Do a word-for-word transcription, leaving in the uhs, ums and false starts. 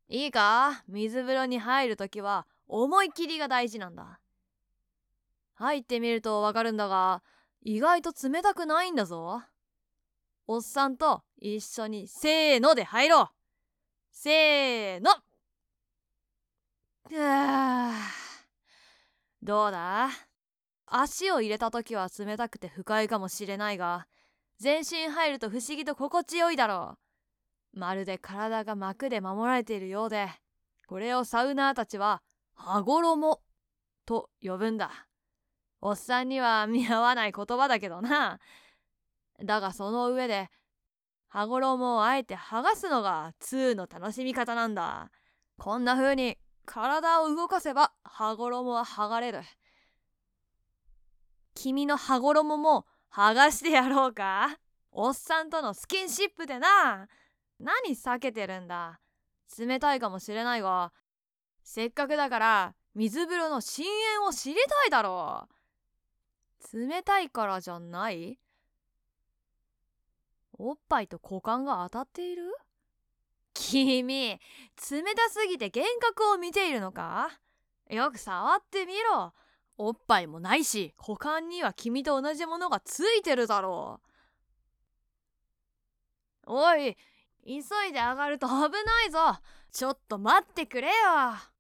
いいか、水風呂に入るときは思い切りが大事なんだ。入ってみるとわかるんだが、意外と冷たくないんだぞ。おっさんと一緒にせーので入ろう。せーの。ふぅ。どうだ？足を入れたときは冷たくて不快かもしれないが、全身入ると不思議と心地よいだろう。まるで体が膜で守られているようで、これをサウナーたちは羽衣と呼ぶんだ。おっさんには見合わない言葉だけどな。だがその上で、羽衣をあえて剥がすのがツーの楽しみ方なんだ。こんな風に体を動かせば羽衣は剥がれる。君の羽衣も剥がしてやろうか。おっさんとのスキンシップでな。何避けてるんだ。冷たいかもしれないが、せっかくだから水風呂の深淵を知りたいだろう。冷たいからじゃない？おっぱいと股間が当たっている？君、冷たすぎて幻覚を見ているのか？よく触ってみろ。おっぱいもないし、股間には君と同じものがついてるだろう。おい、急いで上がると危ないぞ。ちょっと待ってくれよ。